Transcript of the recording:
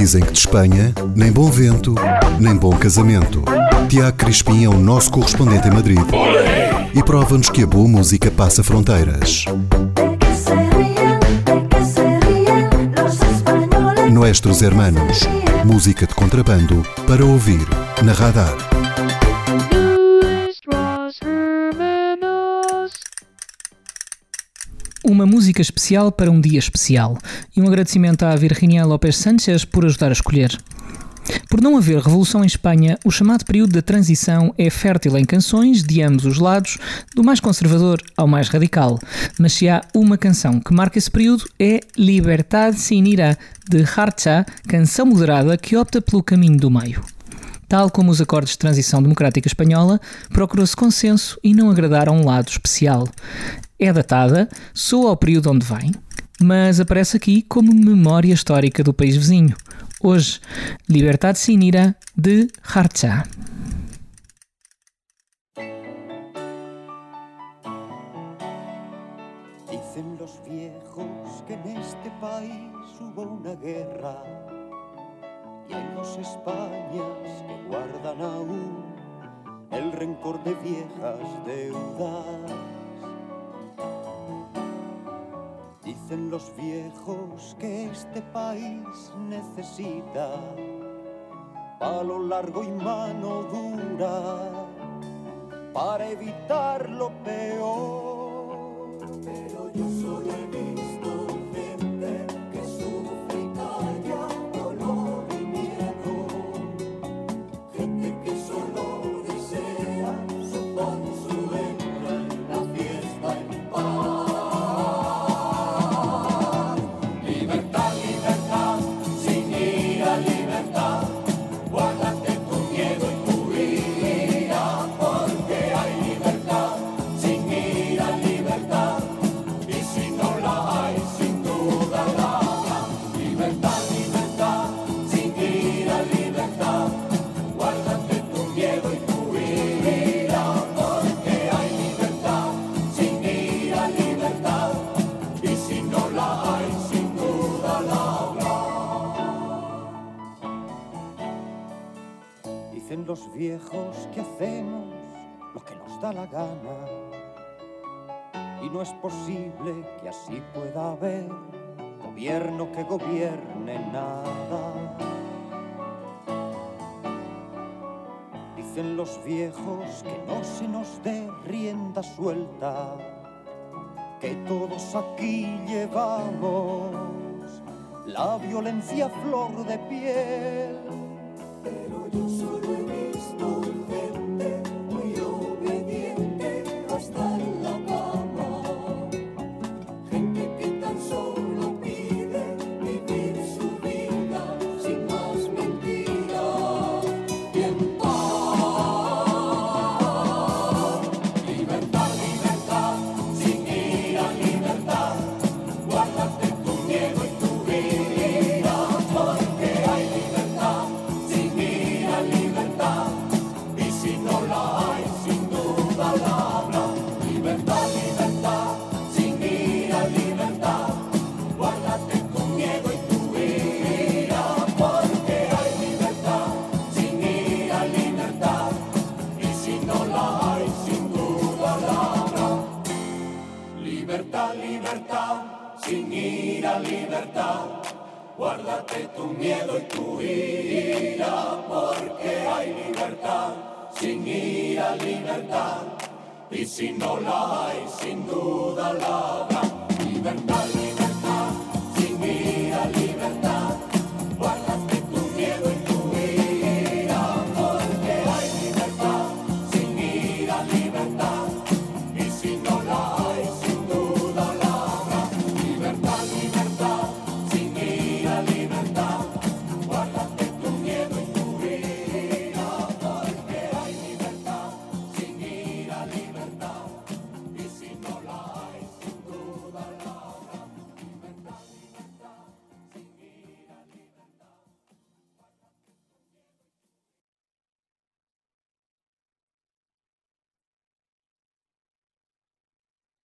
Dizem que de Espanha, nem bom vento, nem bom casamento. Tiago Crispim é o nosso correspondente em Madrid e prova-nos que a boa música passa fronteiras. Nuestros Hermanos, música de contrabando para ouvir na Radar. Uma música especial para um dia especial e um agradecimento à Virginia López Sánchez por ajudar a escolher. Por não haver revolução em Espanha, o chamado período da transição é fértil em canções de ambos os lados, do mais conservador ao mais radical. Mas se há uma canção que marca esse período é Libertad sin ira, de Jarcha, canção moderada que opta pelo caminho do meio. Tal como os acordes de transição democrática espanhola, procurou-se consenso e não agradar a um lado especial. É datada, soa ao período onde vem, mas aparece aqui como memória histórica do país vizinho. Hoje, Libertad sin ira, de Jarcha. Dicen los viejos que en este país hubo una guerra y hay dos Españas que guardan aún el rencor de viejas deudas. Dicen los viejos que este país necesita palo largo y mano dura para evitar lo peor. Pero yo solo he visto gente que sufre y calla dolor y miedo, gente que solo desea su consuelo en la fiesta en paz. Dicen los viejos que hacemos lo que nos da la gana y no es posible que así pueda haber gobierno que gobierne nada. Dicen los viejos que no se nos dé rienda suelta, que todos aquí llevamos la violencia a flor de piel. Pero yo solo he visto gente muy obediente hasta en la cama, gente que tan solo pide vivir su vida sin más mentiras y en paz. Libertad, libertad, sin ira, libertad, guárdate tu miedo y tu ira, porque hay libertad. Libertad, y si no la hay, sin duda la habrá. Libertad, libertad, sin ira, libertad, guárdate tu miedo y tu ira, porque hay libertad, sin ira, libertad, y si no la hay, sin duda la habrá. Libertad, libertad, sin ira, libertad, guárdate tu miedo y tu ira, porque hay libertad, sin ira, libertad, y si no la hay, sin duda la habrá. Libertad.